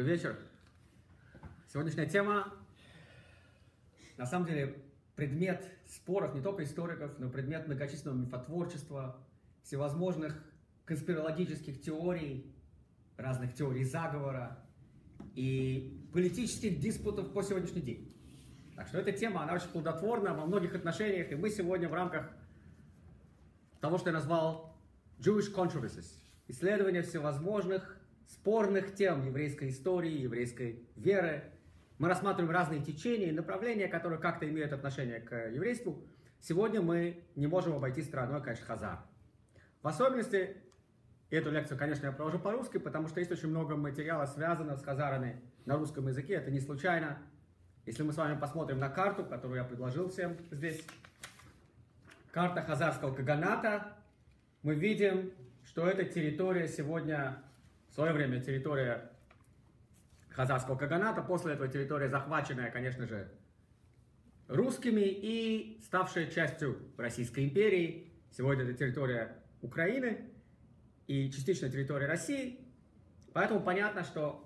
Добрый вечер. Сегодняшняя тема, на самом деле, предмет споров не только историков, но предмет многочисленного мифотворчества, всевозможных конспирологических теорий, разных теорий заговора и политических диспутов по сегодняшний день. Так что эта тема, она очень плодотворна во многих отношениях, и мы сегодня в рамках того, что я назвал Jewish Controversies, исследования всевозможных спорных тем еврейской истории, еврейской веры. Мы рассматриваем разные течения и направления, которые как-то имеют отношение к еврейству. Сегодня мы не можем обойти стороной, конечно, хазар. В особенности, эту лекцию, конечно, я провожу по-русски, потому что есть очень много материала, связанного с хазарами на русском языке. Это не случайно. Если мы с вами посмотрим на карту, которую я предложил всем здесь, карта хазарского каганата, мы видим, что эта территория сегодня, в свое время территория хазарского каганата, после этого территория, захваченная, конечно же, русскими и ставшая частью Российской империи. Сегодня это территория Украины и частично территория России. Поэтому понятно, что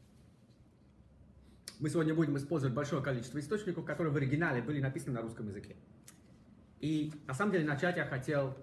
мы сегодня будем использовать большое количество источников, которые в оригинале были написаны на русском языке. И на самом деле начать я хотел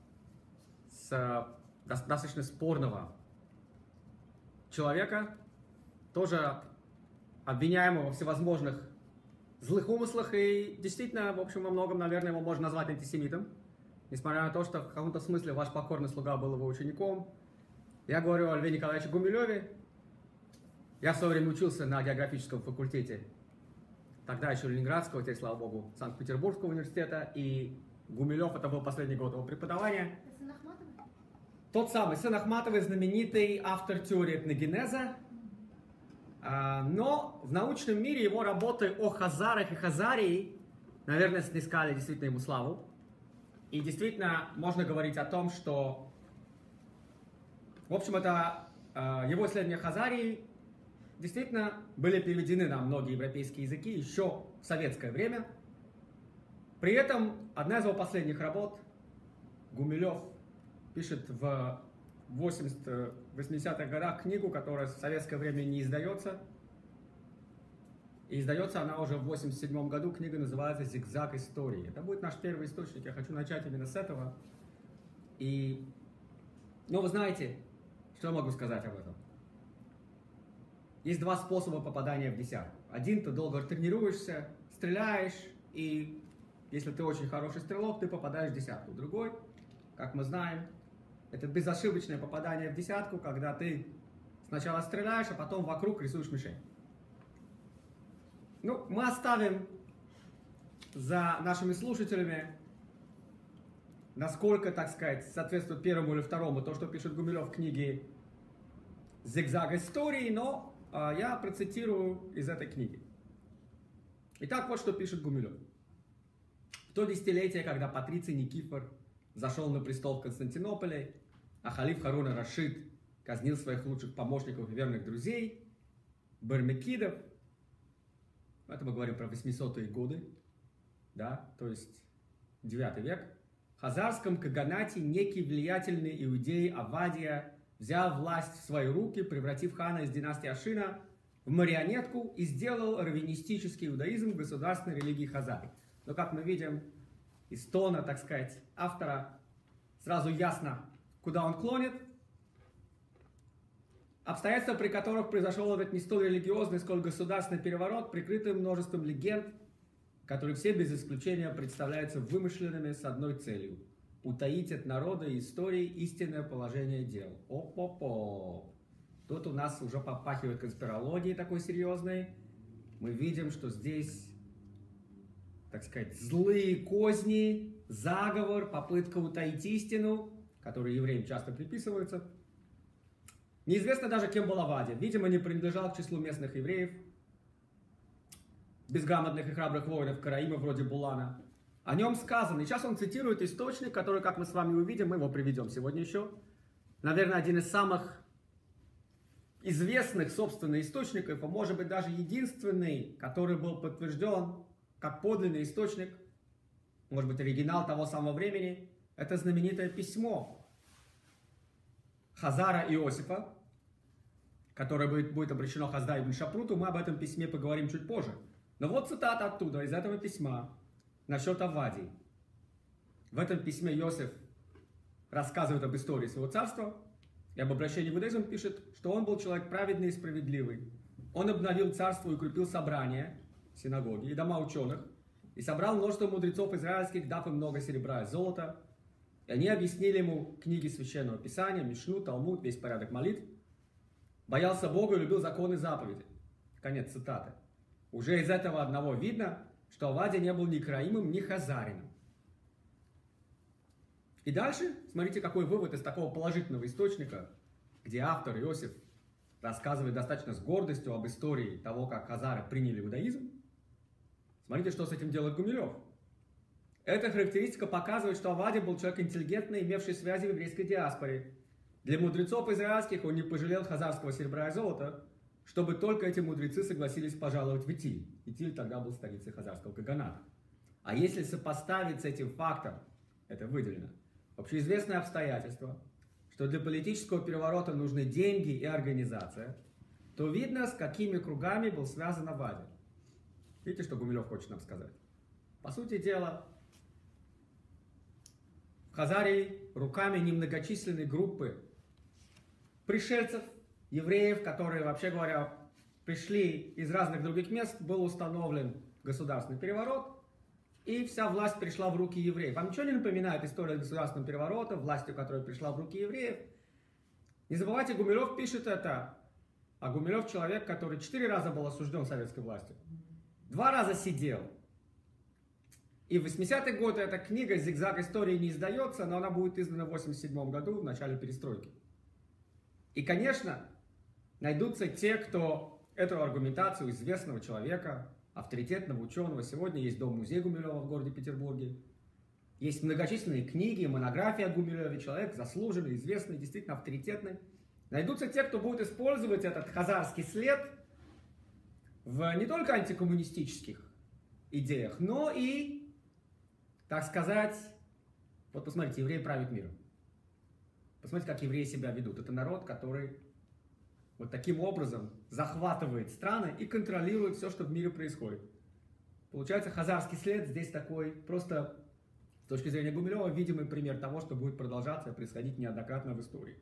с достаточно спорного человека, тоже обвиняемого во всевозможных злых умыслах, и действительно, в общем, во многом, наверное, его можно назвать антисемитом, несмотря на то, что в каком-то смысле ваш покорный слуга был его учеником. Я говорю о Льве Николаевиче Гумилеве. Я в свое время учился на географическом факультете, тогда еще Ленинградского, теперь, слава богу, Санкт-Петербургского университета, и Гумилев, это был последний год его преподавания. Сын Ахматовой? Тот самый, сын Ахматовой, знаменитый автор теории этногенеза. Но в научном мире его работы о хазарах и хазарии, наверное, снискали действительно ему славу. И действительно можно говорить о том, что, в общем, это его исследования хазарии действительно были переведены на многие европейские языки еще в советское время. При этом одна из его последних работ, Гумилев пишет в 80-х годах книгу, которая в советское время не издается. И издается она уже в 87 году. Книга называется «Зигзаг истории». Это будет наш первый источник. Я хочу начать именно с этого. Но вы знаете, что я могу сказать об этом? Есть два способа попадания в десятку. Один, ты долго тренируешься, стреляешь, и если ты очень хороший стрелок, ты попадаешь в десятку. Другой, как мы знаем, это безошибочное попадание в десятку, когда ты сначала стреляешь, а потом вокруг рисуешь мишень. Ну, мы оставим за нашими слушателями, насколько, так сказать, соответствует первому или второму то, что пишет Гумилев в книге «Зигзаг истории», но я процитирую из этой книги. Итак, вот что пишет Гумилев. В то десятилетие, когда Патриций Никифор зашел на престол в Константинополе, а халиф Харун ар-Рашид казнил своих лучших помощников и верных друзей, бармекидов, это мы говорим про 800-е годы, да, то есть 9 век, в хазарском каганате некий влиятельный иудей Авадия взял власть в свои руки, превратив хана из династии Ашина в марионетку и сделал раввинистический иудаизм государственной религией хазар. Но, как мы видим, из тона, так сказать, автора сразу ясно, куда он клонит. Обстоятельства, при которых произошел этот не столь религиозный, сколь государственный переворот, прикрыты множеством легенд, которые все без исключения представляются вымышленными с одной целью – утаить от народа и истории истинное положение дел. Оп-оп-оп. Тут у нас уже попахивает конспирологией такой серьезной. Мы видим, что здесь, так сказать, злые козни, заговор, попытка утаить истину, которые евреям часто приписываются. Неизвестно даже, кем был Авадия. Видимо, не принадлежал к числу местных евреев, безграмотных и храбрых воинов Караима, вроде Булана. О нем сказано. И сейчас он цитирует источник, который, как мы с вами увидим, мы его приведем сегодня еще. Наверное, один из самых известных, собственно, источников, а может быть даже единственный, который был подтвержден как подлинный источник, может быть, оригинал того самого времени, это знаменитое письмо Хазара Иосифа, которое будет обращено Хасда ибн Шапруту, мы об этом письме поговорим чуть позже. Но вот цитата оттуда, из этого письма, насчет Аввадии. В этом письме Иосиф рассказывает об истории своего царства и об обращении в иудаизм, пишет, что он был человек праведный и справедливый. Он обновил царство и укрепил собрания, синагоги и дома ученых, и собрал множество мудрецов израильских, дав им много серебра и золота. И они объяснили ему книги Священного Писания, Мишну, Талмуд, весь порядок молитв. Боялся Бога и любил законы и заповеди. Конец цитаты. Уже из этого одного видно, что Аввадия не был ни краимым, ни хазарином. И дальше, смотрите, какой вывод из такого положительного источника, где автор Иосиф рассказывает достаточно с гордостью об истории того, как хазары приняли иудаизм. Смотрите, что с этим делает Гумилев. Эта характеристика показывает, что Аввадия был человек интеллигентный, имевший связи в еврейской диаспоре. Для мудрецов израильских он не пожалел хазарского серебра и золота, чтобы только эти мудрецы согласились пожаловать в Итиль. Итиль тогда был столицей хазарского каганата. А если сопоставить с этим фактом, это выделено, общеизвестное обстоятельство, что для политического переворота нужны деньги и организация, то видно, с какими кругами был связан Аввадия. Видите, что Гумилев хочет нам сказать? По сути дела, в Хазарии руками немногочисленной группы пришельцев, евреев, которые, вообще говоря, пришли из разных других мест, был установлен государственный переворот, и вся власть перешла в руки евреев. Вам ничего не напоминает история государственного переворота, властью, которая пришла в руки евреев? Не забывайте, Гумилев пишет это, а Гумилев человек, который 4 раза был осужден советской властью. 2 раза сидел. И в 80-е годы эта книга «Зигзаг истории» не издается, но она будет издана в 87 году, в начале перестройки. И, конечно, найдутся те, кто эту аргументацию известного человека, авторитетного ученого, сегодня есть дом-музей Гумилева в городе Петербурге, есть многочисленные книги, монографии о Гумилеве, человек заслуженный, известный, действительно авторитетный. Найдутся те, кто будет использовать этот хазарский след в не только антикоммунистических идеях, но и, так сказать, вот посмотрите, евреи правят миром. Посмотрите, как евреи себя ведут. Это народ, который вот таким образом захватывает страны и контролирует все, что в мире происходит. Получается, хазарский след здесь такой, просто с точки зрения Гумилева, видимый пример того, что будет продолжаться и происходить неоднократно в истории.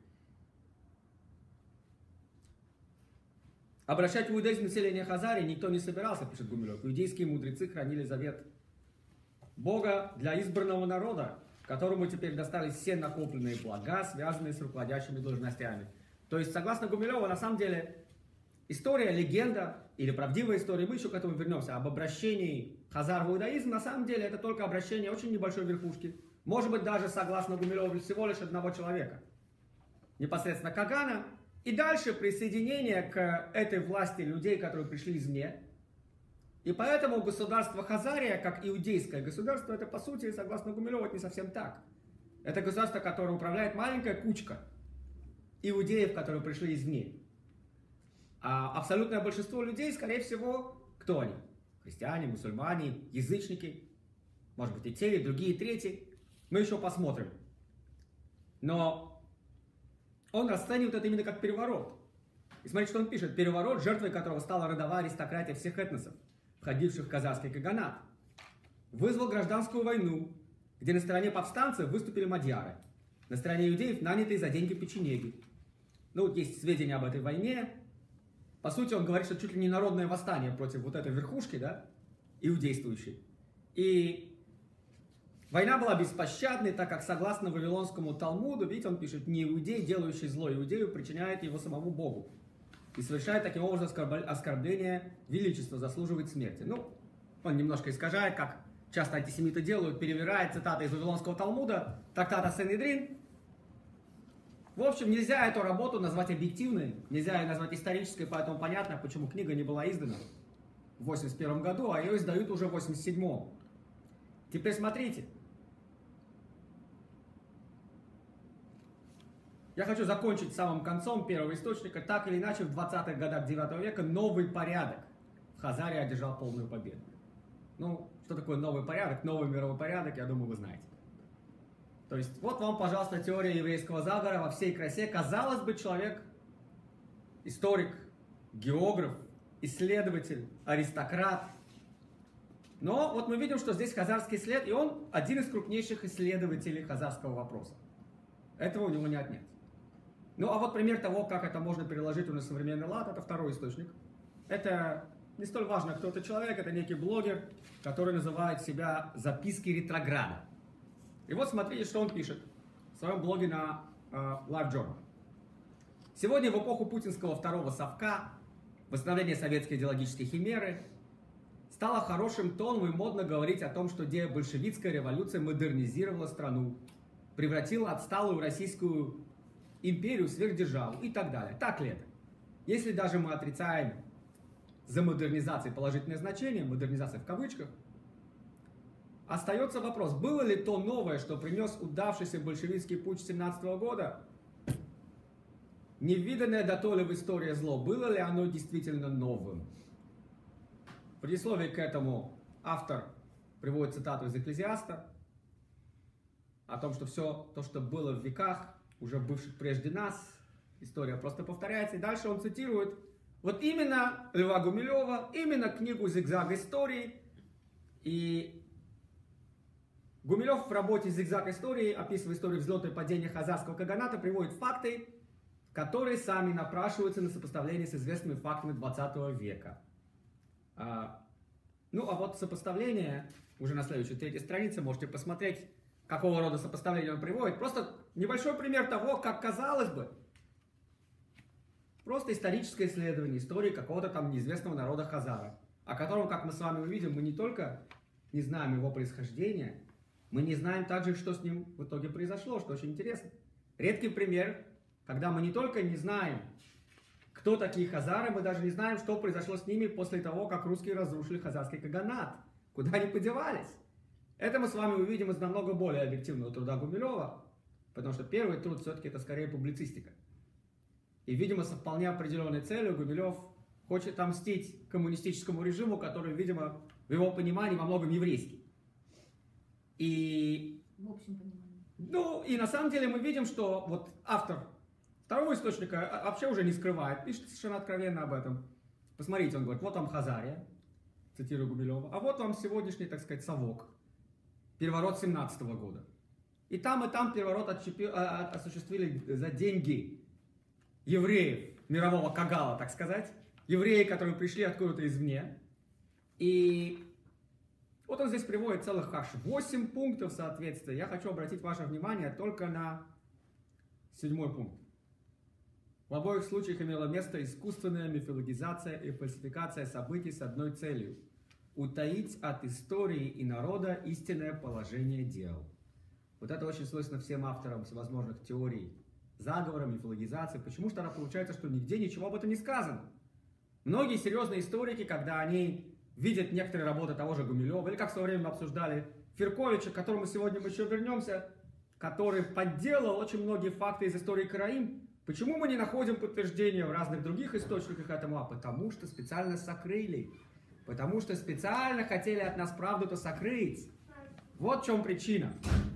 Обращать в иудаизм население Хазарии никто не собирался, пишет Гумилев. Иудейские мудрецы хранили завет Бога для избранного народа, которому теперь достались все накопленные блага, связанные с руководящими должностями. То есть, согласно Гумилеву, на самом деле, история, легенда или правдивая история, мы еще к этому вернемся, об обращении хазар в иудаизм, на самом деле, это только обращение очень небольшой верхушки. Может быть, даже, согласно Гумилеву, всего лишь одного человека. Непосредственно Кагана. И дальше присоединение к этой власти людей, которые пришли извне. И поэтому государство Хазария, как иудейское государство, это, по сути, согласно Гумилеву, это не совсем так. Это государство, которое управляет маленькая кучка иудеев, которые пришли извне. А абсолютное большинство людей, скорее всего, кто они? Христиане, мусульмане, язычники. Может быть, и те, и другие, и третьи. Мы еще посмотрим. Но он расценивает это именно как переворот. И смотрите, что он пишет. Переворот, жертвой которого стала родовая аристократия всех этносов, входивших в казахский каганат, вызвал гражданскую войну, где на стороне повстанцев выступили мадьяры, на стороне иудеев нанятые за деньги печенеги. Ну, вот есть сведения об этой войне. По сути, он говорит, что чуть ли не народное восстание против вот этой верхушки, да, иудействующей. И война была беспощадной, так как, согласно Вавилонскому Талмуду, видите, он пишет, не иудей, делающий зло иудею, причиняет его самому Богу. И совершает таким образом оскорбление величества, заслуживает смерти. Ну, он немножко искажает, как часто антисемиты делают, перевирает цитаты из Вавилонского Талмуда, трактата Сенедрин. В общем, нельзя эту работу назвать объективной, нельзя ее назвать исторической, поэтому понятно, почему книга не была издана в 1981 году, а ее издают уже в 1987. Теперь смотрите. Я хочу закончить самым концом первого источника. Так или иначе, в 20-х годах 9 века новый порядок в Хазарии одержал полную победу. Ну, что такое новый порядок? Новый мировой порядок, я думаю, вы знаете. То есть, вот вам, пожалуйста, теория еврейского заговора во всей красе. Казалось бы, человек историк, географ, исследователь, аристократ. Но вот мы видим, что здесь хазарский след, и он один из крупнейших исследователей хазарского вопроса. Этого у него не отнять. Ну а вот пример того, как это можно переложить на современный лад, это второй источник. Это не столь важно, кто это человек, это некий блогер, который называет себя «Записки ретрограда». И вот смотрите, что он пишет в своем блоге на LiveJournal. Сегодня, в эпоху путинского второго совка, восстановления советской идеологической химеры, стало хорошим тоном и модно говорить о том, что большевистская революция модернизировала страну, превратила отсталую Российскую империю в сверхдержаву и так далее. Так ли это? Если даже мы отрицаем за модернизацией положительное значение, модернизация в кавычках, остается вопрос, было ли то новое, что принес удавшийся большевистский путч 17 года, невиданное дотоле в истории зло, было ли оно действительно новым? В предисловии к этому автор приводит цитату из Экклезиаста о том, что все то, что было в веках, уже бывших прежде нас, история просто повторяется. И дальше он цитирует вот именно Льва Гумилева, именно книгу «Зигзаг истории». И Гумилев в работе «Зигзаг истории», описывая историю взлета и падения хазарского каганата, приводит факты, которые сами напрашиваются на сопоставление с известными фактами 20 века. Ну, а вот сопоставление, уже на следующей третьей странице, можете посмотреть, какого рода сопоставление он приводит. Просто небольшой пример того, как, казалось бы, просто историческое исследование истории какого-то там неизвестного народа хазара, о котором, как мы с вами увидим, мы не только не знаем его происхождения, мы не знаем также, что с ним в итоге произошло, что очень интересно. Редкий пример, когда мы не только не знаем, кто такие хазары, мы даже не знаем, что произошло с ними после того, как русские разрушили хазарский каганат. Куда они подевались? Это мы с вами увидим из намного более объективного труда Гумилева, потому что первый труд все-таки это скорее публицистика. И, видимо, со вполне определенной целью Гумилев хочет отомстить коммунистическому режиму, который, видимо, в его понимании во многом еврейский. И, в общем понимании. Ну, и на самом деле мы видим, что вот автор второго источника вообще уже не скрывает, пишет совершенно откровенно об этом. Посмотрите, он говорит, вот вам Хазария, цитирую Гумилева, а вот вам сегодняшний, так сказать, совок, переворот 17 года. И там переворот осуществили за деньги евреев, мирового кагала, так сказать, евреи, которые пришли откуда-то извне. И вот он здесь приводит целых аж 8 пунктов соответствия. Я хочу обратить ваше внимание только на 7 пункт. В обоих случаях имела место искусственная мифологизация и фальсификация событий с одной целью – утаить от истории и народа истинное положение дел. Вот это очень свойственно всем авторам всевозможных теорий заговора, мифологизации. Почему же тогда получается, что нигде ничего об этом не сказано? Многие серьезные историки, когда они видят некоторые работы того же Гумилева, или как в свое время мы обсуждали Ферковича, к которому сегодня мы еще вернемся, который подделал очень многие факты из истории Караим, почему мы не находим подтверждения в разных других источниках этому? А потому что специально сокрыли. Потому что специально хотели от нас правду-то сокрыть. Вот в чем причина.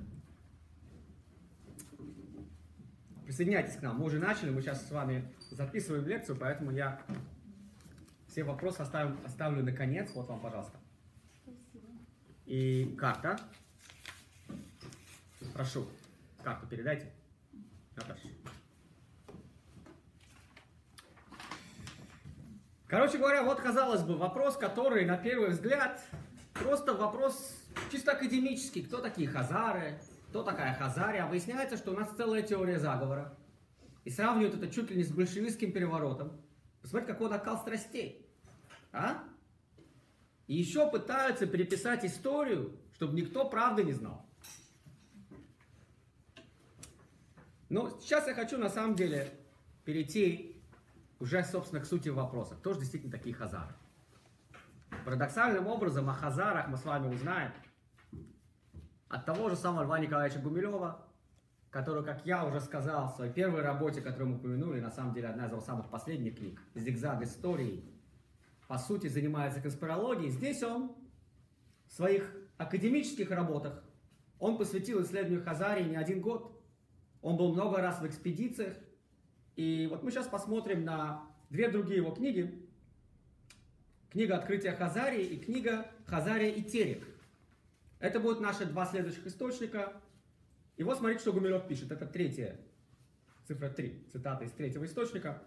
Присоединяйтесь к нам. Мы уже начали, мы сейчас с вами записываем лекцию, поэтому я все вопросы оставлю на конец. Вот вам, пожалуйста. Спасибо. И карта. Прошу, карту передайте. Наташа. Короче говоря, вот, казалось бы, вопрос, который, на первый взгляд, просто вопрос чисто академический. Кто такие хазары? Кто такая Хазария? А выясняется, что у нас целая теория заговора. И сравнивают это чуть ли не с большевистским переворотом. Посмотрите, какой накал страстей. А? И еще пытаются переписать историю, чтобы никто правды не знал. Но сейчас я хочу, на самом деле, перейти уже, собственно, к сути вопроса. Кто же действительно такие хазары? Парадоксальным образом о хазарах мы с вами узнаем от того же самого Льва Николаевича Гумилева, который, как я уже сказал, в своей первой работе, которую мы упомянули, на самом деле одна из его самых последних книг, «Зигзаг истории», по сути занимается конспирологией. Здесь он в своих академических работах, он посвятил исследованию Хазарии не один год. Он был много раз в экспедициях. И вот мы сейчас посмотрим на две другие его книги. Книга «Открытие Хазарии» и книга «Хазария и Терек». Это будут наши два следующих источника. И вот смотрите, что Гумилев пишет. Это третья, цифра 3, цитата из третьего источника.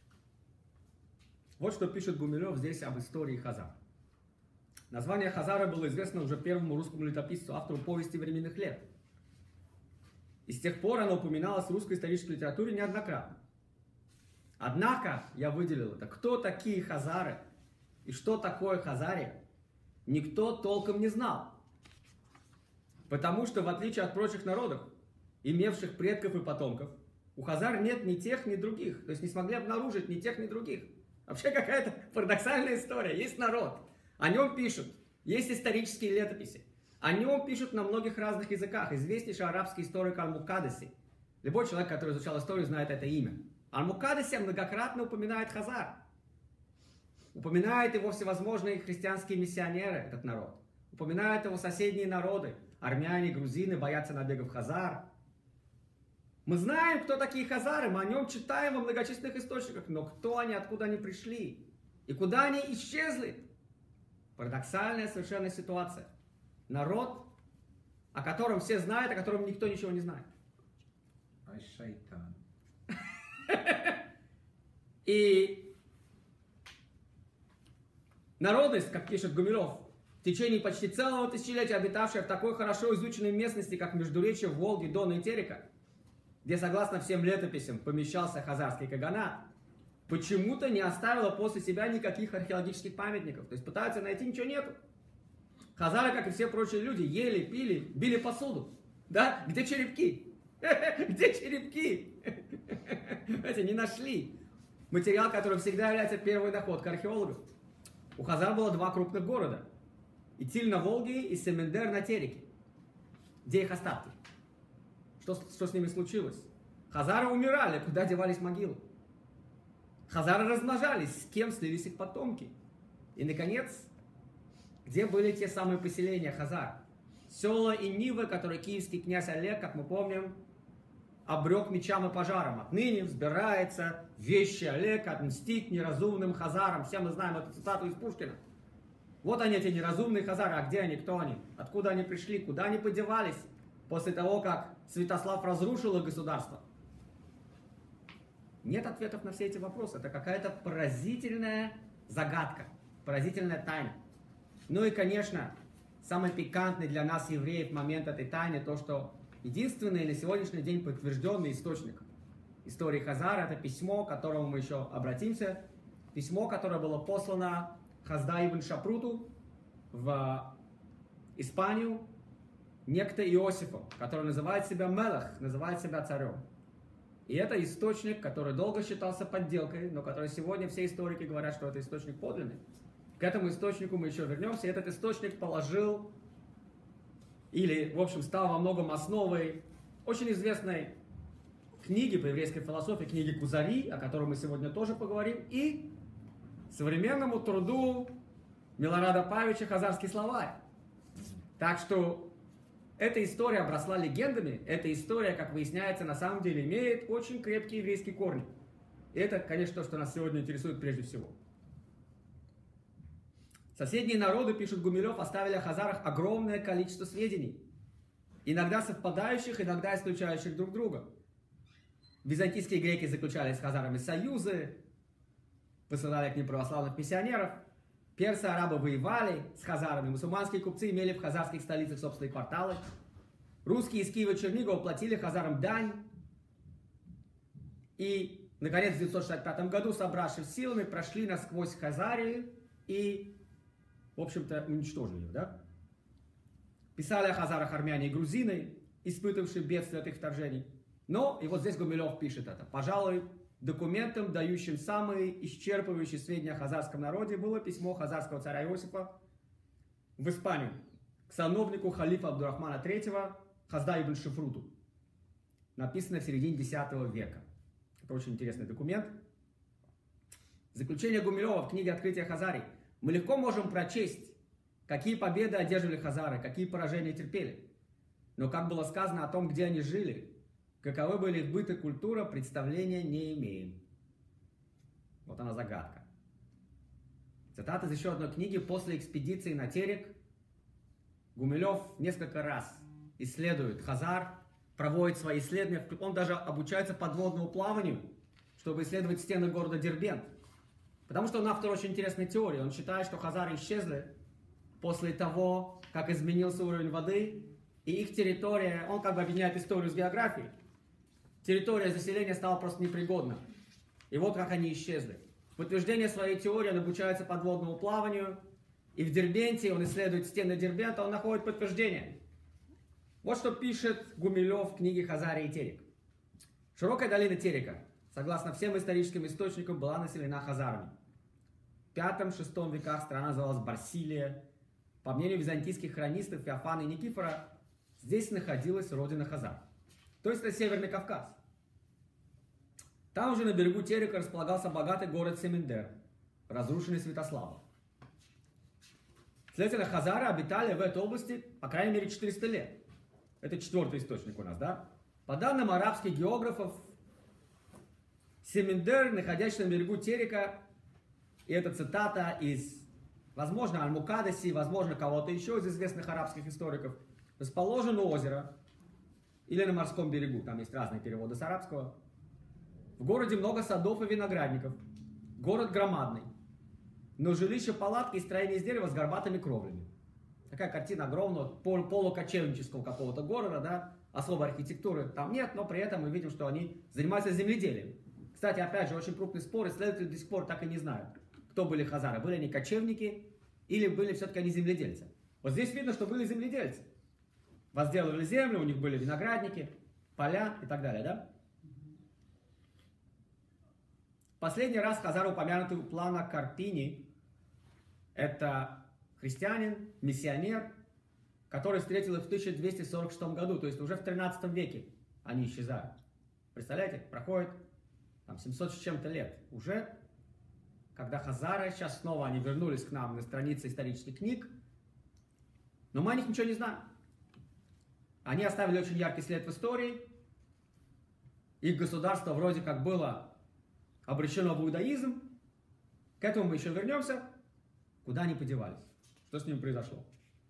Вот что пишет Гумилев здесь об истории Хазар. Название Хазара было известно уже первому русскому летописцу, автору «Повести временных лет». И с тех пор оно упоминалось в русской исторической литературе неоднократно. Однако я выделил это. Кто такие хазары и что такое Хазария, никто толком не знал. Потому что, в отличие от прочих народов, имевших предков и потомков, у хазар нет ни тех, ни других. То есть не смогли обнаружить ни тех, ни других. Вообще какая-то парадоксальная история. Есть народ, о нем пишут, есть исторические летописи. О нем пишут на многих разных языках. Известнейший арабский историк Аль-Мукаддаси. Любой человек, который изучал историю, знает это имя. Аль-Мукаддаси многократно упоминает хазар. Упоминает его всевозможные христианские миссионеры, этот народ. Упоминают его соседние народы. Армяне, грузины боятся набегов хазар. Мы знаем, кто такие хазары, мы о нем читаем во многочисленных источниках. Но кто они, откуда они пришли? И куда они исчезли? Парадоксальная совершенно ситуация. Народ, о котором все знают, о котором никто ничего не знает. Шайтан. И народы, как пишет Гумилев, в течение почти целого тысячелетия обитавшие в такой хорошо изученной местности, как Междуречье, Волги, Дона и Терека, где, согласно всем летописям, помещался хазарский каганат, почему-то не оставила после себя никаких археологических памятников. То есть пытаются найти, ничего нету. Хазары, как и все прочие люди, ели, пили, били посуду. Да? Где черепки? Где черепки? Знаете, не нашли. Материал, который всегда является первой находкой археологов. У хазар было два крупных города. Итиль на Волге и Семендер на Тереке. Где их остатки? Что с ними случилось? Хазары умирали, куда девались могилы? Хазары размножались, с кем слились их потомки? И, наконец, где были те самые поселения хазар? Села и Нивы, которые киевский князь Олег, как мы помним, обрек мечам и пожаром. Отныне взбирается вещи Олег отмстить неразумным хазарам. Все мы знаем эту цитату из Пушкина. Вот они, эти неразумные хазары. А где они, кто они? Откуда они пришли? Куда они подевались после того, как Святослав разрушил их государство? Нет ответов на все эти вопросы. Это какая-то поразительная загадка, поразительная тайна. Ну и, конечно, самый пикантный для нас, евреев, момент этой тайны, то, что единственный на сегодняшний день подтвержденный источник истории Хазар, это письмо, к которому мы еще обратимся. Письмо, которое было послано Хазда ибн Шапруту в Испанию, некто Иосифом, который называет себя Мелах, называет себя царем. И это источник, который долго считался подделкой, но который сегодня все историки говорят, что это источник подлинный. К этому источнику мы еще вернемся. И этот источник положил, или, в общем, стал во многом основой очень известной книги по еврейской философии, книги Кузари, о которой мы сегодня тоже поговорим, и современному труду Милорада Павича «Хазарский словарь». Так что эта история обросла легендами. Эта история, как выясняется, на самом деле имеет очень крепкие еврейские корни. И это, конечно, то, что нас сегодня интересует прежде всего. Соседние народы, пишет Гумилев, оставили о хазарах огромное количество сведений. Иногда совпадающих, иногда исключающих друг друга. Византийские греки заключали с хазарами союзы, посылали к ним православных миссионеров. Персы и арабы воевали с хазарами. Мусульманские купцы имели в хазарских столицах собственные кварталы. Русские из Киева и Чернигова платили хазарам дань. И, наконец, в 965 году, собравшись силами, прошли насквозь Хазарию и, в общем-то, уничтожили ее. Да? Писали о хазарах армяне и грузины, испытывавшие бедствие от их вторжений. Но, и вот здесь Гумилев пишет это, пожалуй, документом, дающим самые исчерпывающие сведения о хазарском народе, было письмо хазарского царя Иосифа в Испанию к сановнику халифа Абдурахмана III Хазда ибн Шифруту, написано в середине X века. Это очень интересный документ. Заключение Гумилева в книге «Открытие Хазарий». Мы легко можем прочесть, какие победы одерживали хазары, какие поражения терпели. Но, как было сказано о том, где они жили, каковы были их быт и культура, представления не имеем. Вот она загадка. Цитата из еще одной книги. После экспедиции на Терек Гумилев несколько раз исследует Хазар, проводит свои исследования. Он даже обучается подводному плаванию, чтобы исследовать стены города Дербент. Потому что он автор очень интересной теории. Он считает, что хазары исчезли после того, как изменился уровень воды, и их территория, он как бы объединяет историю с географией. Территория заселения стала просто непригодна. И вот как они исчезли. В подтверждение своей теории он обучается подводному плаванию, и в Дербенте он исследует стены Дербента, он находит подтверждение. Вот что пишет Гумилев в книге «Хазария и Терек». Широкая долина Терека, согласно всем историческим источникам, была населена хазарами. В V-VI веках страна называлась Барсилия. По мнению византийских хронистов Феофана и Никифора, здесь находилась родина хазар. То есть это Северный Кавказ. Там же на берегу Терека располагался богатый город Семендер, разрушенный Святославом. Следовательно, хазары обитали в этой области, по крайней мере, 400 лет. Это 4-й источник у нас, да? По данным арабских географов, Семендер, находящийся на берегу Терека, и это цитата из, возможно, Аль-Мукаддаси, возможно, кого-то еще из известных арабских историков, расположен у озера или на морском берегу, там есть разные переводы с арабского. В городе много садов и виноградников. Город громадный. Но жилища, палатки и строения из дерева с горбатыми кровлями. Такая картина огромного полукочевнического какого-то города, да, особой архитектуры там нет, но при этом мы видим, что они занимаются земледелием. Кстати, опять же, очень крупный спор, исследователи до сих пор так и не знают, кто были хазары. Были они кочевники или были все-таки они земледельцы. Вот здесь видно, что были земледельцы. Возделывали землю, у них были виноградники, поля и так далее, да? Последний раз хазары упомянуты у плана Карпини. Это христианин, миссионер, который встретил их в 1246 году, то есть уже в 13 веке они исчезают. Представляете, проходит там 700 с чем-то лет. Уже, когда хазары, сейчас снова они вернулись к нам на страницы исторических книг, но мы о них ничего не знаем. Они оставили очень яркий след в истории. Их государство вроде как было обращено в иудаизм. К этому мы еще вернемся. Куда они подевались? Что с ними произошло?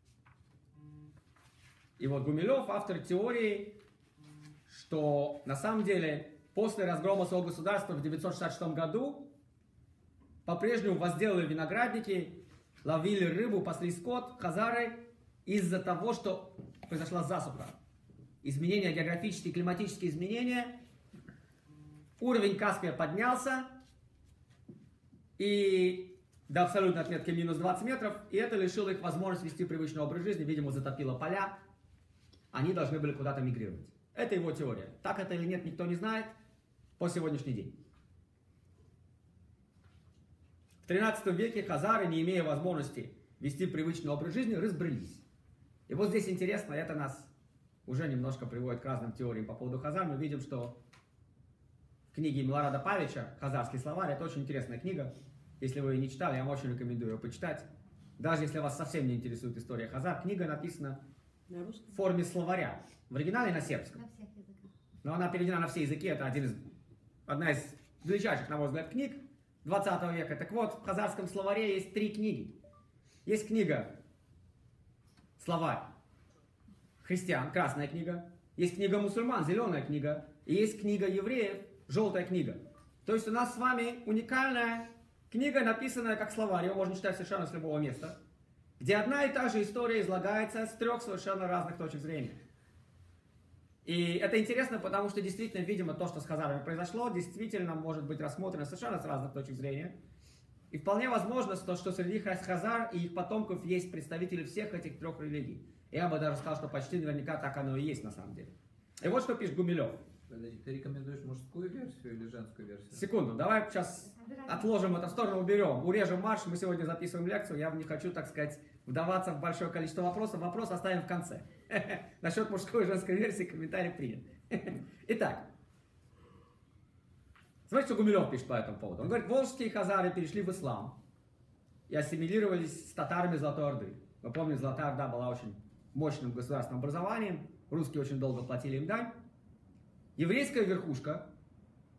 И вот Гумилев, автор теории, что на самом деле после разгрома своего государства в 966 году по-прежнему возделали виноградники, ловили рыбу, пасли скот, хазары, из-за того, что произошла засуха. Изменения географические, климатические изменения. Уровень Каспия поднялся и до абсолютной отметки минус 20 метров, и это лишило их возможности вести привычный образ жизни, видимо, затопило поля, они должны были куда-то мигрировать. Это его теория. Так это или нет, никто не знает по сегодняшний день. В 13 веке хазары, не имея возможности вести привычный образ жизни, разбрелись. И вот здесь интересно, это нас уже немножко приводит к разным теориям по поводу хазар. Мы видим, что в книге Милорада Павича «Хазарский словарь» это очень интересная книга. Если вы ее не читали, я вам очень рекомендую ее почитать. Даже если вас совсем не интересует история хазар, книга написана в форме словаря. В оригинале на сербском. На всех языках. Но она переведена на все языки. Это одна из величайших, на мой взгляд, книг 20 века. Так вот, в хазарском словаре есть 3 книги. Есть книга «Словарь христиан», красная книга. Есть книга мусульман, зеленая книга. И есть книга евреев, желтая книга. То есть у нас с вами уникальная книга, написанная как словарь. Ее можно читать совершенно с любого места. Где одна и та же история излагается с 3 совершенно разных точек зрения. И это интересно, потому что действительно, видимо, то, что с хазарами произошло, действительно может быть рассмотрено совершенно с разных точек зрения. И вполне возможно, что среди хазар и их потомков есть представители всех этих 3 религий. Я бы даже сказал, что почти наверняка так оно и есть на самом деле. И вот что пишет Гумилев. Подожди, ты рекомендуешь мужскую версию или женскую версию? Секунду, давай сейчас отложим это в сторону, уберем, урежем марш. Мы сегодня записываем лекцию, я не хочу, так сказать, вдаваться в большое количество вопросов. Вопрос оставим в конце. Насчет мужской и женской версии комментарий принят. Итак, смотрите, что Гумилев пишет по этому поводу. Он говорит, волжские хазары перешли в ислам и ассимилировались с татарами Золотой Орды. Вы помните, Золотая Орда была очень мощным государственным образованием, русские очень долго платили им дань. Еврейская верхушка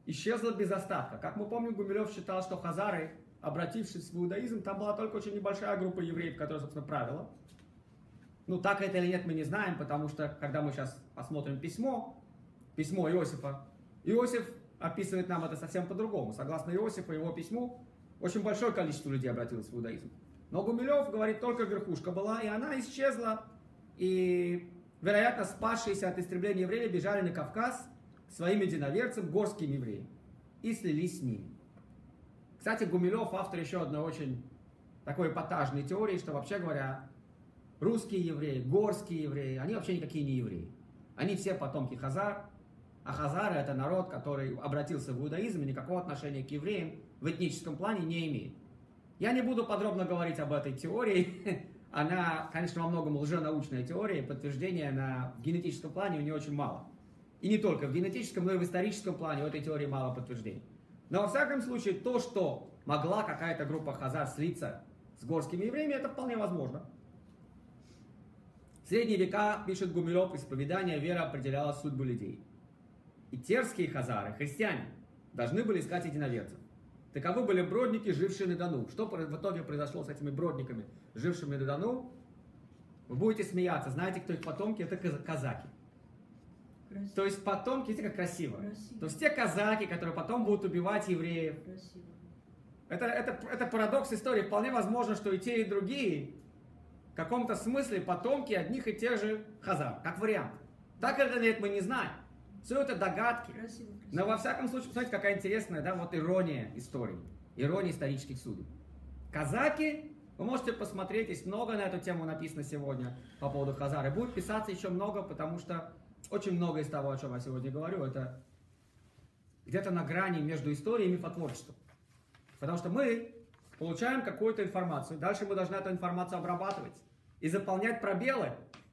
исчезла без остатка. Как мы помним, Гумилев считал, что хазары, обратившись в иудаизм, там была только очень небольшая группа евреев, которая, собственно, правила. Ну, так это или нет, мы не знаем, потому что, когда мы сейчас посмотрим письмо Иосифа, Иосиф описывает нам это совсем по-другому. Согласно Иосифу, его письму, очень большое количество людей обратилось в иудаизм. Но Гумилев говорит, только верхушка была, и она исчезла. И, вероятно, спасшиеся от истребления евреи бежали на Кавказ к своим единоверцам, горским евреям, и слились с ними. Кстати, Гумилев автор еще одной очень такой эпатажной теории, что, вообще говоря, русские евреи, горские евреи, они вообще никакие не евреи. Они все потомки хазар, а хазары это народ, который обратился в иудаизм и никакого отношения к евреям в этническом плане не имеет. Я не буду подробно говорить об этой теории. Она, конечно, во многом лженаучная теория, подтверждения в генетическом плане у нее очень мало. И не только в генетическом, но и в историческом плане у этой теории мало подтверждений. Но во всяком случае, то, что могла какая-то группа хазар слиться с горскими евреями, это вполне возможно. В средние века, пишет Гумилев, исповедание веры определяло судьбу людей. И терские хазары, христиане, должны были искать единоверцев. Таковы были бродники, жившие на Дону. Что в итоге произошло с этими бродниками, жившими на Дону? Вы будете смеяться. Знаете, кто их потомки? Это казаки. Красиво. То есть потомки, видите, как красиво. Красиво. То есть те казаки, которые потом будут убивать евреев. Красиво. Это парадокс истории. Вполне возможно, что и те, и другие в каком-то смысле потомки одних и тех же хазар. Как вариант. Так это нет, мы не знаем. Все это догадки. Красиво. Но во всяком случае, посмотрите, какая интересная, да, вот ирония истории. Ирония исторических судеб. Казаки, вы можете посмотреть, есть много на эту тему написано сегодня по поводу хазар. И будет писаться еще много, потому что очень много из того, о чем я сегодня говорю, это где-то на грани между историей и мифотворчеством. Потому что мы получаем какую-то информацию, дальше мы должны эту информацию обрабатывать и заполнять пробелы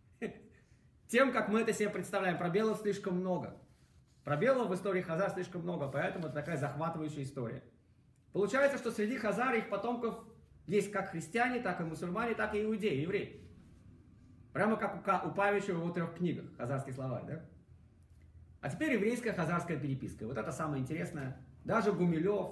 тем, как мы это себе представляем. Пробелов слишком много. Пробелов в истории хазар слишком много, поэтому это такая захватывающая история. Получается, что среди хазар и их потомков есть как христиане, так и мусульмане, так и иудеи, евреи. Прямо как у Павича в его 3 книгах, хазарский словарь, да? А теперь еврейская хазарская переписка. Вот это самое интересное. Даже Гумилев,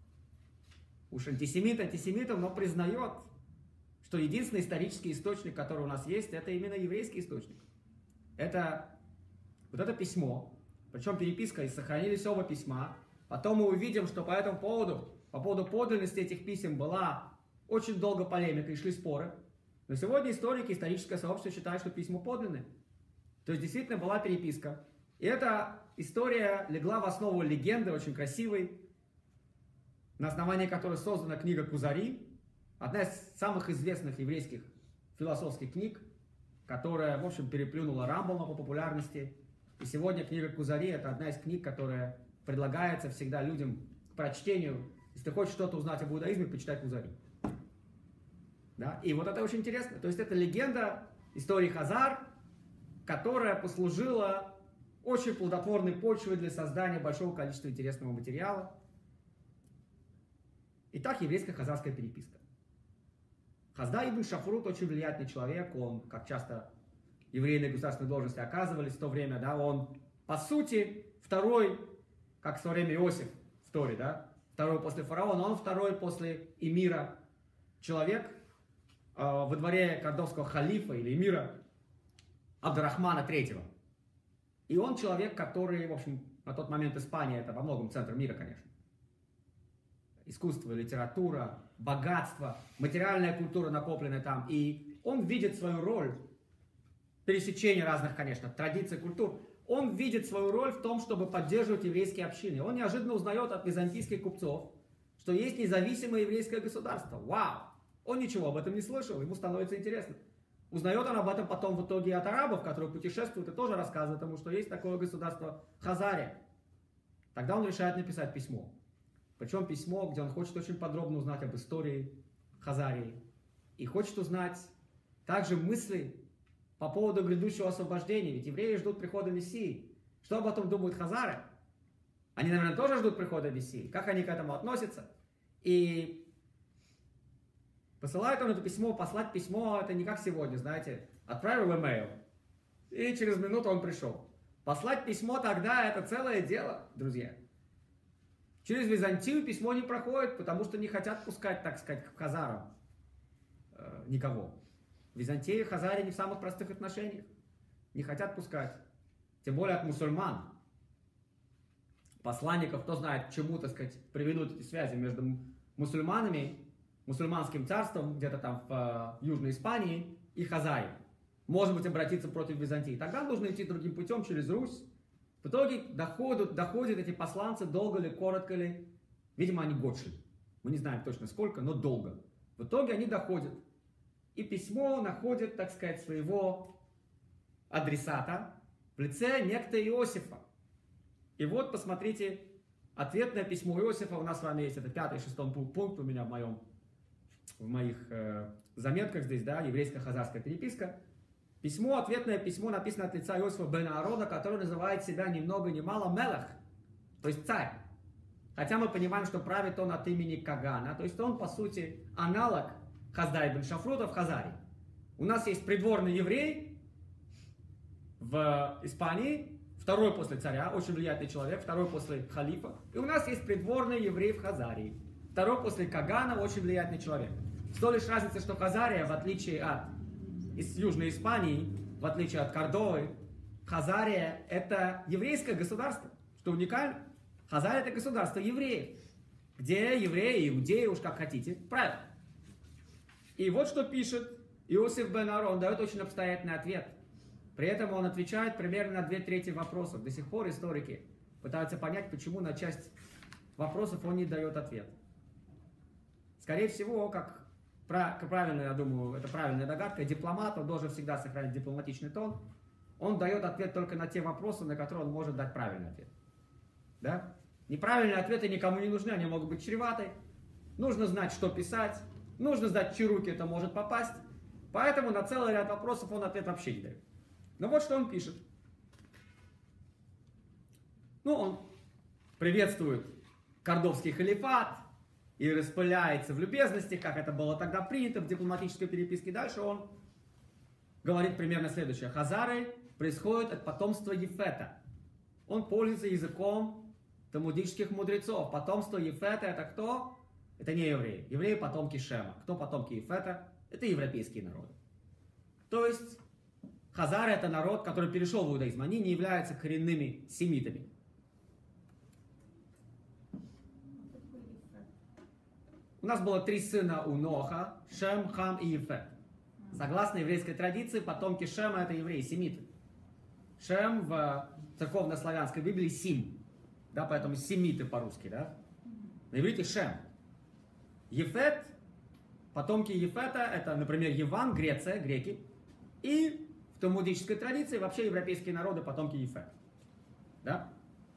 уж антисемит антисемитом, но признает, что единственный исторический источник, который у нас есть, это именно еврейский источник. Это вот это письмо, причем переписка, и сохранились оба письма. Потом мы увидим, что по этому поводу, по поводу подлинности этих писем была очень долго полемика и шли споры. Но сегодня историки, историческое сообщество считают, что письма подлинны. То есть действительно была переписка. И эта история легла в основу легенды, очень красивой, на основании которой создана книга Кузари, одна из самых известных еврейских философских книг, которая, в общем, переплюнула Рамбама по популярности. И сегодня книга Кузари – это одна из книг, которая предлагается всегда людям к прочтению. Если ты хочешь что-то узнать об иудаизме, почитай Кузари. Да? И вот это очень интересно. То есть это легенда истории хазар, которая послужила очень плодотворной почвой для создания большого количества интересного материала. Итак, еврейская хазарская переписка. Хазда ибн Шафрут очень влиятельный человек, он, как часто евреи на государственной должности оказывались в то время, да, он, по сути, второй, как в свое время Иосиф в Торе, да, второй после фараона, он второй после эмира человек во дворе кордовского халифа или эмира Абдурахмана III. И он человек, который, в общем, на тот момент Испания, это во многом центр мира, конечно. Искусство, литература, богатство, материальная культура, накопленная там. И он видит свою роль, пересечение разных, конечно, традиций, культур. Он видит свою роль в том, чтобы поддерживать еврейские общины. Он неожиданно узнает от византийских купцов, что есть независимое еврейское государство. Вау! Он ничего об этом не слышал, ему становится интересно. Узнает он об этом потом в итоге от арабов, которые путешествуют и тоже рассказывают ему, что есть такое государство Хазария. Тогда он решает написать письмо. Причем письмо, где он хочет очень подробно узнать об истории Хазарии. И хочет узнать также мысли по поводу грядущего освобождения. Ведь евреи ждут прихода Мессии. Что об этом думают хазары? Они, наверное, тоже ждут прихода Мессии. Как они к этому относятся? И посылает он это письмо. Послать письмо, это не как сегодня, знаете. Отправил имейл. И через минуту он пришел. Послать письмо тогда, это целое дело, друзья. Через Византию письмо не проходит, потому что не хотят пускать, так сказать, к хазарам никого. Византия и Хазария не в самых простых отношениях. Не хотят пускать. Тем более от мусульман. Посланников, кто знает, к чему, так сказать, приведут эти связи между мусульманами, мусульманским царством, где-то там в Южной Испании, и Хазарией. Может быть, обратиться против Византии. Тогда нужно идти другим путем, через Русь. В итоге доходят эти посланцы, долго ли, коротко ли. Видимо, они год шли. Мы не знаем точно сколько, но долго. В итоге они доходят. И письмо находит, так сказать, своего адресата в лице некто Иосифа. И вот, посмотрите, ответное письмо Иосифа у нас с вами есть. Это 5-6 пункт у меня в моих заметках здесь, да, еврейско-хазарская переписка. Письмо, ответное письмо написано от лица Иосифа бен Аарода, который называет себя ни много ни мало Мелах, то есть царь. Хотя мы понимаем, что правит он от имени Кагана, то есть он, по сути, аналог Хаздай бен Шафрута в Хазарии. У нас есть придворный еврей в Испании, второй после царя, очень влиятельный человек, второй после халифа. И у нас есть придворный еврей в Хазарии, второй после Кагана, очень влиятельный человек. С той лишь разницей, что Хазария, в отличие от из Южной Испании, в отличие от Кордовы, Хазария это еврейское государство, что уникально. Хазария это государство евреев, где евреи, иудеи, уж как хотите, правят. И вот что пишет Иосиф бен Аарон, он дает очень обстоятельный ответ. При этом он отвечает примерно на 2/3 вопросов. До сих пор историки пытаются понять, почему на часть вопросов он не дает ответ. Скорее всего, как правильно, я думаю, это правильная догадка, дипломат, он должен всегда сохранять дипломатичный тон. Он дает ответ только на те вопросы, на которые он может дать правильный ответ. Да? Неправильные ответы никому не нужны, они могут быть чреваты. Нужно знать, что писать. Нужно знать, в чьи руки это может попасть. Поэтому на целый ряд вопросов он ответ вообще не дает. Но вот что он пишет. Ну, он приветствует кордовский халифат и распыляется в любезности, как это было тогда принято в дипломатической переписке. Дальше он говорит примерно следующее. Хазары происходят от потомства Ефета. Он пользуется языком талмудических мудрецов. Потомство Ефета это кто? Это не евреи. Евреи потомки Шема. Кто потомки Ефета? Это европейские народы. То есть хазары это народ, который перешел в иудаизм. Они не являются коренными семитами. У нас было 3 сына у Ноха, Шем, Хам и Ефет. Согласно еврейской традиции, потомки Шема это евреи, семиты. Шем в церковно-славянской Библии Сим. Да, поэтому семиты по-русски, да? На иврите Шем. Ефет, потомки Ефета, это, например, Еван, Греция, греки. И в талмудической традиции вообще европейские народы, потомки Ефета. Да?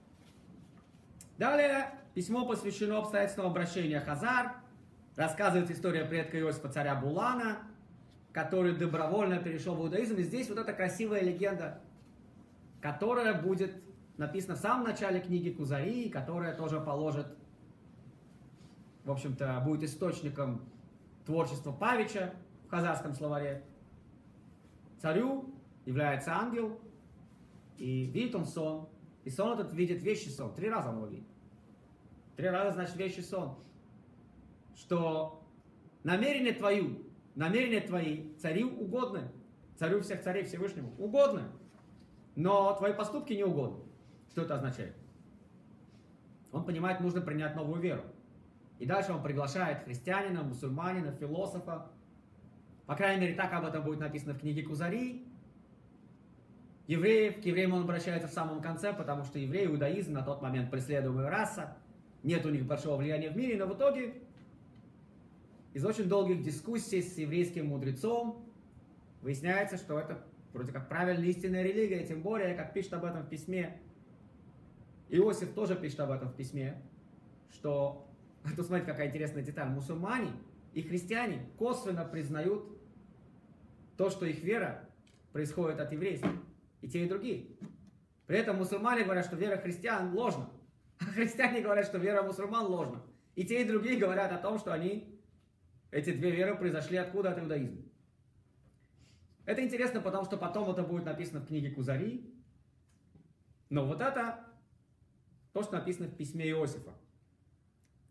Далее, письмо посвящено обстоятельствам обращения Хазар. Рассказывается история предка Иосифа, царя Булана, который добровольно перешел в иудаизм. И здесь вот эта красивая легенда, которая будет написана в самом начале книги Кузари, которая тоже положит, в общем-то, будет источником творчества Павича в хазарском словаре. Царю является ангел, и видит он сон. И сон этот видит вещий сон. 3 раза он его видит. 3 раза значит вещий сон. Что намерения твои царю угодны. Царю всех царей Всевышнему угодны. Но твои поступки не угодны. Что это означает? Он понимает, нужно принять новую веру. И дальше он приглашает христианина, мусульманина, философа. По крайней мере, так об этом будет написано в книге Кузари. К евреям он обращается в самом конце, потому что евреи, иудаизм на тот момент преследуемая раса. Нет у них большого влияния в мире, но в итоге из очень долгих дискуссий с еврейским мудрецом выясняется, что это вроде как правильная истинная религия, тем более, как пишет об этом в письме. Иосиф тоже пишет об этом в письме, что, тут смотрите, какая интересная деталь, мусульмане и христиане косвенно признают то, что их вера происходит от еврейства, и те, и другие. При этом мусульмане говорят, что вера христиан ложна, а христиане говорят, что вера мусульман ложна. И те, и другие говорят о том, что эти 2 веры произошли откуда? От иудаизма. Это интересно, потому что потом это будет написано в книге Кузари. Но вот это то, что написано в письме Иосифа.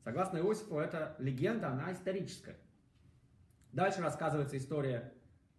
Согласно Иосифу, эта легенда, она историческая. Дальше рассказывается история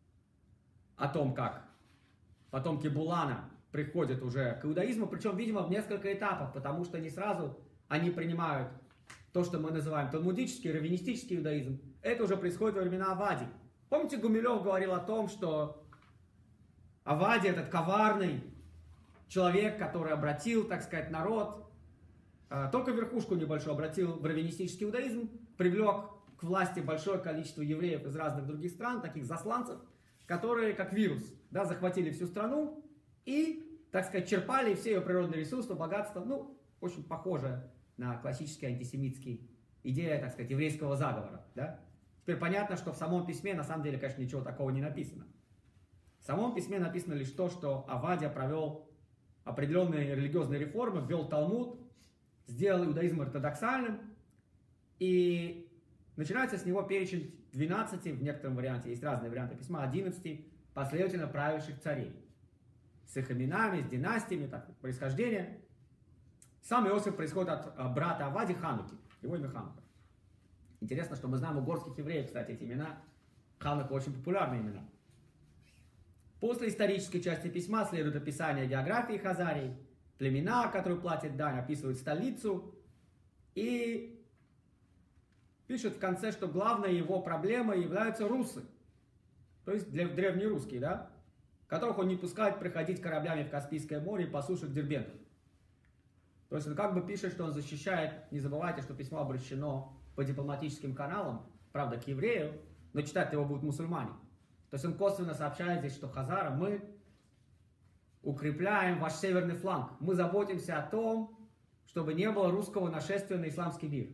о том, как потомки Булана приходят уже к иудаизму, причем, видимо, в несколько этапов, потому что не сразу они принимают то, что мы называем талмудический, раввинистический иудаизм. Это уже происходит во времена Авадии. Помните, Гумилев говорил о том, что Авадий, этот коварный человек, который обратил, так сказать, народ, только верхушку небольшую обратил в раввинистический иудаизм, привлек к власти большое количество евреев из разных других стран, таких засланцев, которые, как вирус, да, захватили всю страну и, так сказать, черпали все ее природные ресурсы, богатство, ну, очень похоже на классический антисемитский идея, так сказать, еврейского заговора. Да? Теперь понятно, что в самом письме, на самом деле, конечно, ничего такого не написано. В самом письме написано лишь то, что Авадия провел определенные религиозные реформы, ввел Талмуд, сделал иудаизм ортодоксальным, и начинается с него перечень 12, в некотором варианте, есть разные варианты письма, 11 последовательно правивших царей. С их именами, с династиями, так, происхождение. Сам Иосиф происходит от брата Авади Хануки, его имя Ханука. Интересно, что мы знаем у горских евреев, кстати, эти имена. Ханука очень популярные имена. После исторической части письма следует описание географии Хазарии, племена, которые платят дань, описывают столицу и пишет в конце, что главной его проблемой являются русы, то есть древнерусские, да, которых он не пускает проходить кораблями в Каспийское море и по суше к Дербенту. То есть он как бы пишет, что он защищает, не забывайте, что письмо обращено по дипломатическим каналам, правда, к еврею, но читать его будут мусульмане. То есть он косвенно сообщает здесь, что Хазара, мы укрепляем ваш северный фланг, мы заботимся о том, чтобы не было русского нашествия на исламский мир.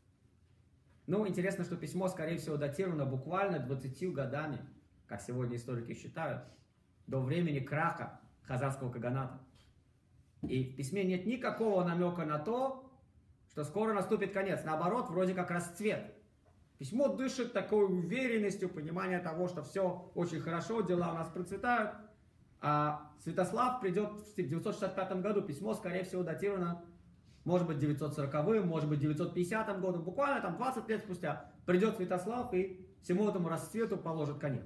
Ну, интересно, что письмо, скорее всего, датировано буквально 20 годами, как сегодня историки считают, до времени краха хазарского каганата. И в письме нет никакого намека на то, что скоро наступит конец. Наоборот, вроде как расцвет. Письмо дышит такой уверенностью, пониманием того, что все очень хорошо, дела у нас процветают. А Святослав придет в 965 году. Письмо, скорее всего, датировано, может быть, 940-м, может быть, 950 годом. Буквально там 20 лет спустя придет Святослав и всему этому расцвету положит конец.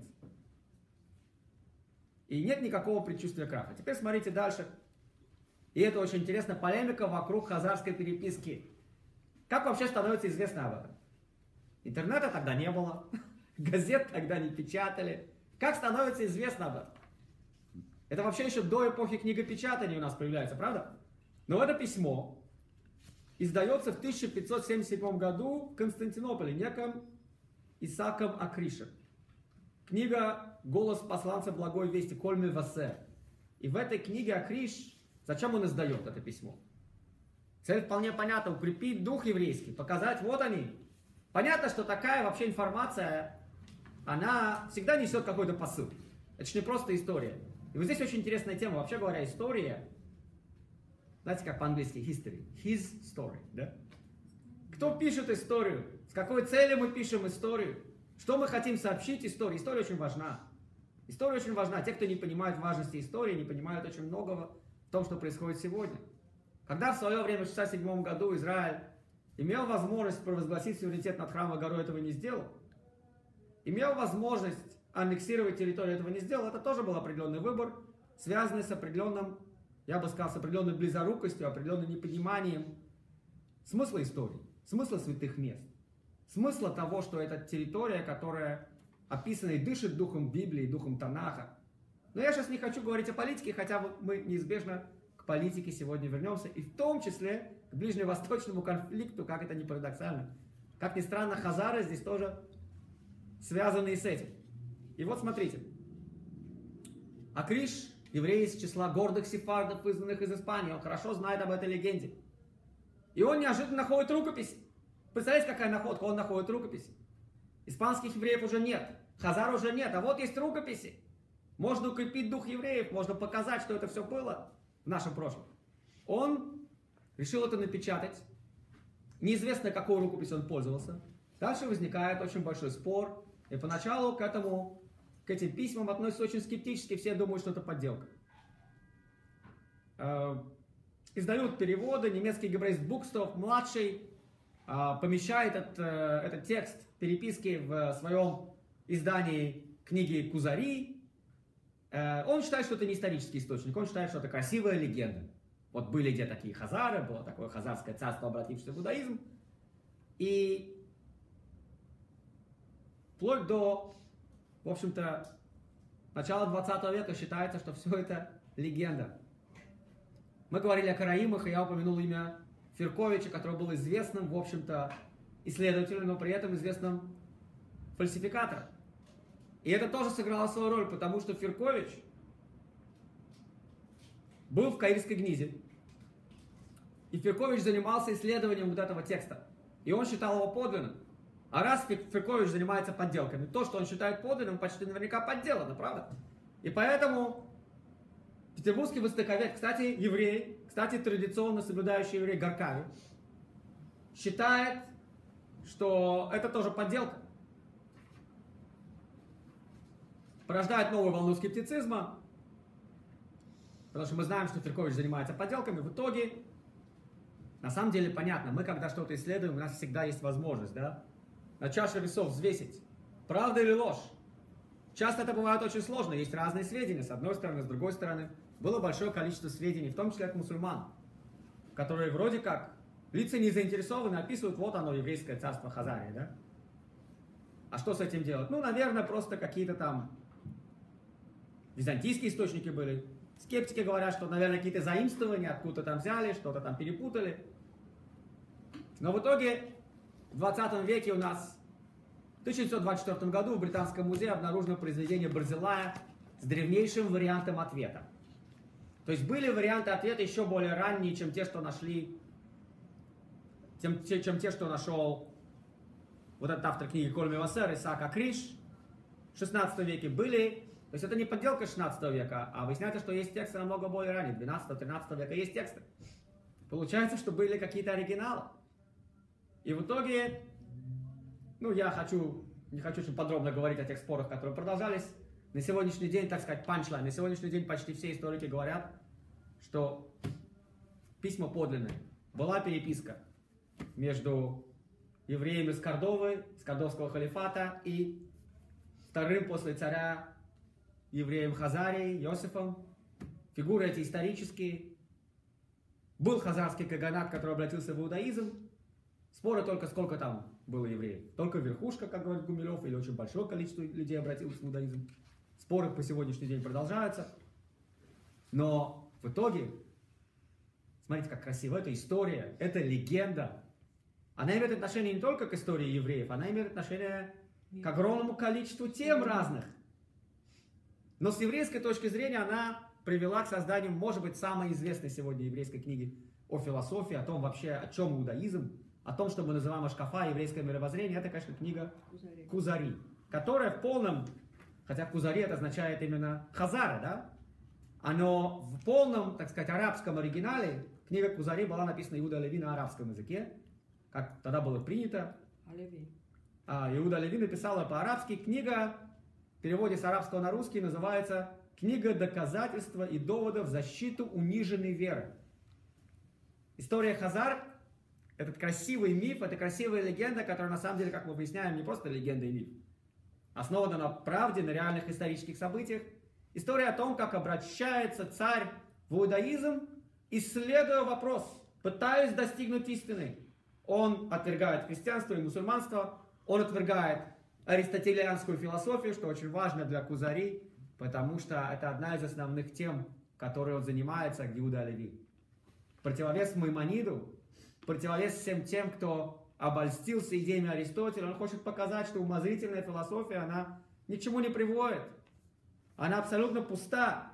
И нет никакого предчувствия краха. Теперь смотрите дальше. И это очень интересно, полемика вокруг хазарской переписки. Как вообще становится известно об этом? Интернета тогда не было, газет тогда не печатали. Как становится известно об этом? Это вообще еще до эпохи книгопечатания у нас появляется, правда? Но это письмо издается в 1577 году в Константинополе неким Исааком Акришем. Книга «Голос посланца благой вести» Кольми Васе. И в этой книге Акриш, зачем он издает это письмо? Цель вполне понятна, укрепить дух еврейский, показать, вот они. Понятно, что такая вообще информация, она всегда несет какой-то посыл. Это же не просто история. И вот здесь очень интересная тема. Вообще говоря, история, знаете, как по-английски history, his story, да? Кто пишет историю? С какой целью мы пишем историю? Что мы хотим сообщить истории? История очень важна. История очень важна. Те, кто не понимают важности истории, не понимают очень многого в том, что происходит сегодня. Когда в свое время, в 1967 году, Израиль имел возможность провозгласить суверенитет над Храмовой горой, этого не сделал. Имел возможность аннексировать территорию, этого не сделал. Это тоже был определенный выбор, связанный с определенным, я бы сказал, с определенной близорукостью, определенным непониманием смысла истории, смысла святых мест, смысла того, что это территория, которая описана и дышит духом Библии, духом Танаха. Но я сейчас не хочу говорить о политике, хотя мы неизбежно к политике сегодня вернемся, и в том числе к ближневосточному конфликту, как это ни парадоксально. Как ни странно, хазары здесь тоже связаны с этим. И вот смотрите. Акриш, еврей из числа гордых сефардов, изгнанных из Испании, он хорошо знает об этой легенде. И он неожиданно находит рукопись. Представляете, какая находка? Он находит рукописи. Испанских евреев уже нет, хазар уже нет, а вот есть рукописи. Можно укрепить дух евреев, можно показать, что это все было в нашем прошлом. Он решил это напечатать. Неизвестно, какой рукописью он пользовался. Дальше возникает очень большой спор. И поначалу к этим письмам относятся очень скептически. Все думают, что это подделка. Издают переводы. Немецкий гебрейст Букстов, младший, помещает этот текст переписки в своем издании книги Кузари, он считает, что это не исторический источник, он считает, что это красивая легенда. Вот были где такие хазары, было такое хазарское царство, обратившееся в иудаизм, и вплоть до, в общем-то, начала 20 века считается, что все это легенда. Мы говорили о караимах, и я упомянул имя Фирковича, который был известным, в общем-то, исследователем, но при этом известным фальсификатором. И это тоже сыграло свою роль, потому что Фиркович был в Каирской Гнизе. И Фиркович занимался исследованием вот этого текста. И он считал его подлинным. А раз Фиркович занимается подделками, то, что он считает подлинным, почти наверняка подделано, правда? И поэтому петербургский востоковед, кстати, еврей, кстати, традиционно соблюдающий еврей Гаркави, считает, что это тоже подделка. Порождает новую волну скептицизма, потому что мы знаем, что Фиркович занимается подделками. В итоге, на самом деле, понятно, мы когда что-то исследуем, у нас всегда есть возможность, да, на чаше весов взвесить, правда или ложь. Часто это бывает очень сложно, есть разные сведения, с одной стороны, с другой стороны. Было большое количество сведений, в том числе от мусульман, которые вроде как, лица не заинтересованы, описывают, вот оно, еврейское царство Хазария, да. А что с этим делать? Ну, наверное, просто какие-то там византийские источники были. Скептики говорят, что, наверное, какие-то заимствования откуда-то там взяли, что-то там перепутали. Но в итоге в 20 веке у нас в 1924 году в Британском музее обнаружено произведение Барзилая с древнейшим вариантом ответа. То есть были варианты ответа еще более ранние, чем те, что нашли, чем те, что нашел вот этот автор книги Коль Мивасер, Исаак Акриш в 16 веке. Были. То есть это не подделка 16 века, а выясняется, что есть тексты намного более ранние, 12-13 века есть тексты. Получается, что были какие-то оригиналы. И в итоге, ну я не хочу очень подробно говорить о тех спорах, которые продолжались. На сегодняшний день, так сказать, панчлайн, на сегодняшний день почти все историки говорят, что письма подлинные. Была переписка между евреями с Кордовы, с Кордовского халифата и вторым после царя евреем Хазарией, Иосифом. Фигуры эти исторические. Был хазарский каганат, который обратился в иудаизм. Споры только сколько там было евреев. Только верхушка, как говорит Гумилев, или очень большое количество людей обратилось в иудаизм. Споры по сегодняшний день продолжаются. Но в итоге, смотрите, как красиво, это история, это легенда. Она имеет отношение не только к истории евреев, она имеет отношение к огромному количеству тем разных. Но с еврейской точки зрения она привела к созданию, может быть, самой известной сегодня еврейской книги о философии, о том вообще, о чем иудаизм, о том, что мы называем ашкафа, еврейское мировоззрение. Это, конечно, книга Кузари, которая в полном, хотя Кузари это означает именно Хазара, да? Но в полном, так сказать, арабском оригинале книга Кузари была написана Иуда Леви на арабском языке, как тогда было принято. Иуда Леви написала по-арабски. Книга в переводе с арабского на русский называется «Книга доказательства и доводов в защиту униженной веры». История Хазар – этот красивый миф, это красивая легенда, которая на самом деле, как мы выясняем, не просто легенда и миф. Основана на правде, на реальных исторических событиях. История о том, как обращается царь в иудаизм, исследуя вопрос, пытаясь достигнуть истины. Он отвергает христианство и мусульманство, он отвергает аристотелианскую философию, что очень важно для Кузари, потому что это одна из основных тем, которой он занимается, Иуда Леви. Противовес Маймониду, противовес всем тем, кто обольстился идеями Аристотеля, он хочет показать, что умозрительная философия, она ни к чему не приводит. Она абсолютно пуста.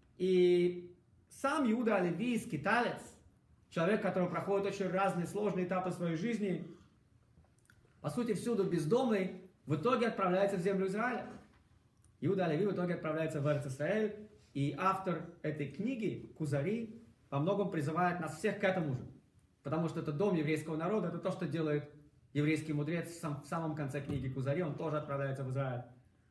И сам Иуда Леви, скиталец, человек, который проходит очень разные сложные этапы своей жизни, по сути, всюду бездомный, в итоге отправляется в землю Израиля. Иуда Леви в итоге отправляется в Эрец-Исраэль, и автор этой книги, Кузари, во многом призывает нас всех к этому же. Потому что это дом еврейского народа, это то, что делает еврейский мудрец в самом конце книги Кузари, он тоже отправляется в Израиль.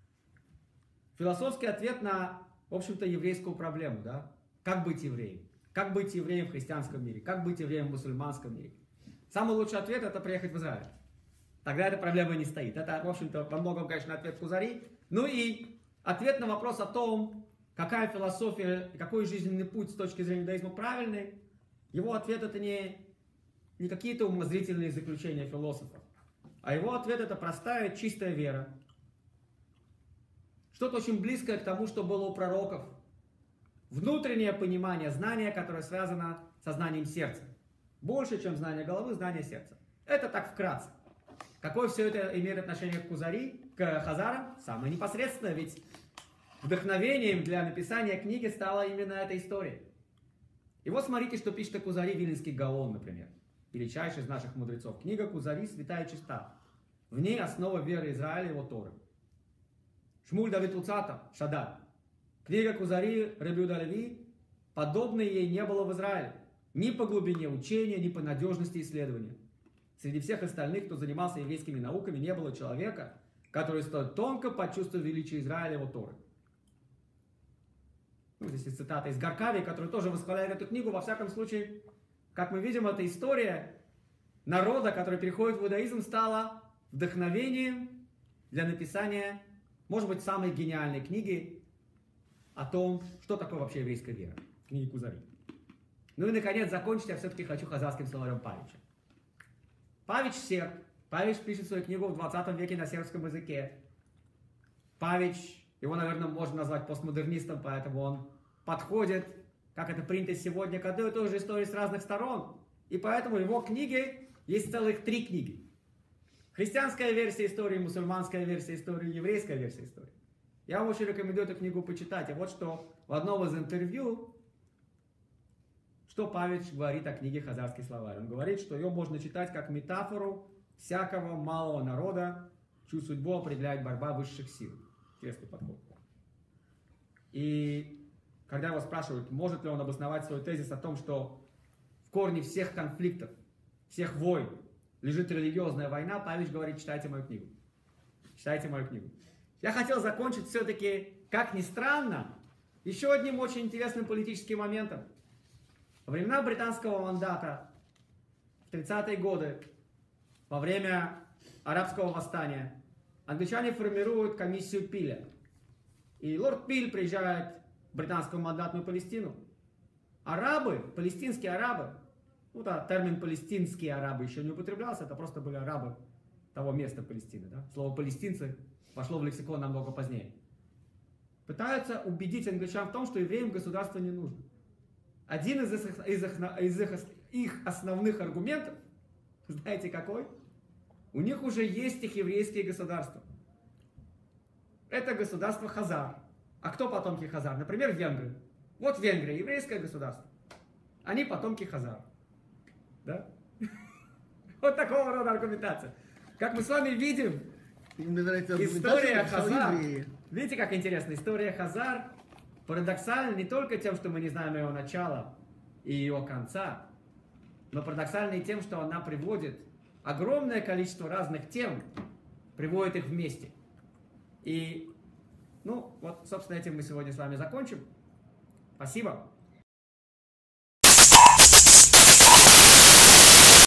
Философский ответ на, в общем-то, еврейскую проблему, да? Как быть евреем? Как быть евреем в христианском мире? Как быть евреем в мусульманском мире? Самый лучший ответ — это приехать в Израиль. Тогда эта проблема не стоит. Это, в общем-то, во многом, конечно, ответ Кузари. Ну и ответ на вопрос о том, какая философия и какой жизненный путь с точки зрения иудаизма правильный, его ответ — это не какие-то умозрительные заключения философов, а его ответ — это простая, чистая вера. Что-то очень близкое к тому, что было у пророков. Внутреннее понимание, знание, которое связано со знанием сердца. Больше, чем знание головы, знание сердца. Это так вкратце. Какое все это имеет отношение к Кузари, к Хазарам? Самое непосредственное, ведь вдохновением для написания книги стала именно эта история. И вот смотрите, что пишет о Кузари Виленский Гаон, например. Величайший из наших мудрецов. Книга Кузари святая и чиста. В ней основа веры Израиля и его Торы. Шмуль Давид Луцата, Шадаль. Книга Кузари Ребе Иуда Леви, подобной ей не было в Израиле. Ни по глубине учения, ни по надежности исследования. Среди всех остальных, кто занимался еврейскими науками, не было человека, который столь тонко почувствовал величие Израиля и его Торы. Ну, здесь есть цитата из Гаркави, который тоже восхваляет эту книгу. Во всяком случае, как мы видим, эта история народа, который переходит в иудаизм, стала вдохновением для написания, может быть, самой гениальной книги о том, что такое вообще еврейская вера. Книги Кузари. Ну и, наконец, закончить я все-таки хочу хазарским словарем Павича. Павич серб. Павич пишет свою книгу в 20 веке на сербском языке. Павич, его, наверное, можно назвать постмодернистом, поэтому он подходит, как это принято сегодня, к одной и той же истории с разных сторон. И поэтому в его книге есть целых 3 книги. Христианская версия истории, мусульманская версия истории, еврейская версия истории. Я вам очень рекомендую эту книгу почитать. И вот что в одном из интервью, что Павич говорит о книге «Хазарский словарь». Он говорит, что ее можно читать как метафору всякого малого народа, чью судьбу определяет борьба высших сил. Интересный подход. И когда его спрашивают, может ли он обосновать свой тезис о том, что в корне всех конфликтов, всех войн лежит религиозная война, Павич говорит, читайте мою книгу. Читайте мою книгу. Я хотел закончить все-таки, как ни странно, еще одним очень интересным политическим моментом. Во времена британского мандата, в 30-е годы, во время арабского восстания, англичане формируют комиссию Пиля. И лорд Пиль приезжает в британскую мандатную Палестину. Арабы, палестинские арабы, ну да, термин палестинские арабы еще не употреблялся, это просто были арабы того места Палестины. Да? Слово палестинцы вошло в лексикон намного позднее. Пытаются убедить англичан в том, что евреям государство не нужно. Один из их основных аргументов, знаете какой? У них уже есть их еврейские государства. Это государство Хазар. А кто потомки Хазар? Например, венгры. Вот Венгрия, еврейское государство. Они потомки Хазар. Да? Вот такого рода аргументация. Как мы с вами видим, история Хазар. Видите, как интересно? История Хазар парадоксальна не только тем, что мы не знаем его начала и его конца, но парадоксальна и тем, что она приводит огромное количество разных тем, приводит их вместе. И, ну, вот, собственно, этим мы сегодня с вами закончим. Спасибо.